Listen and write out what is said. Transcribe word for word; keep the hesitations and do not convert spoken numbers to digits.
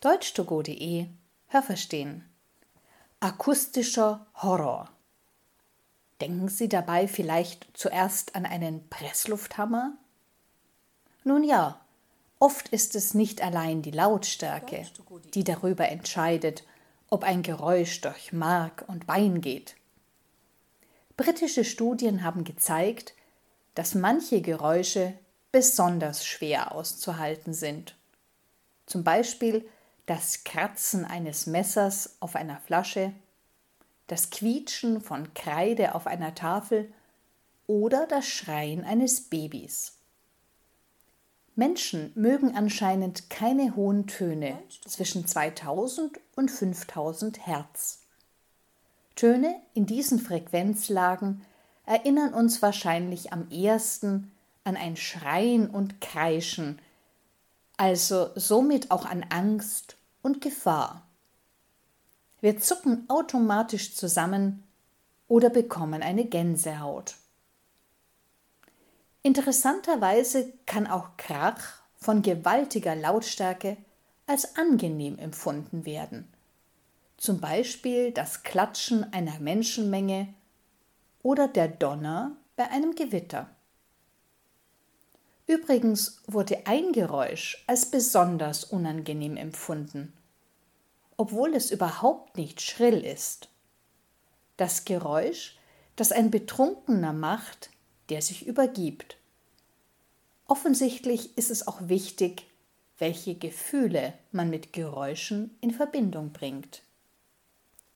deutsch to go punkt de Hörverstehen. Akustischer Horror. Denken Sie dabei vielleicht zuerst an einen Presslufthammer? Nun ja, oft ist es nicht allein die Lautstärke, die darüber entscheidet, ob ein Geräusch durch Mark und Bein geht. Britische Studien haben gezeigt, dass manche Geräusche besonders schwer auszuhalten sind. Zum Beispiel das Kratzen eines Messers auf einer Flasche, das Quietschen von Kreide auf einer Tafel oder das Schreien eines Babys. Menschen mögen anscheinend keine hohen Töne zwischen zweitausend und fünftausend Hertz. Töne in diesen Frequenzlagen erinnern uns wahrscheinlich am ehesten an ein Schreien und Kreischen, also somit auch an Angst und Gefahr. Wir zucken automatisch zusammen oder bekommen eine Gänsehaut. Interessanterweise kann auch Krach von gewaltiger Lautstärke als angenehm empfunden werden. Zum Beispiel das Klatschen einer Menschenmenge oder der Donner bei einem Gewitter. Übrigens wurde ein Geräusch als besonders unangenehm empfunden, obwohl es überhaupt nicht schrill ist. Das Geräusch, das ein Betrunkener macht, der sich übergibt. Offensichtlich ist es auch wichtig, welche Gefühle man mit Geräuschen in Verbindung bringt.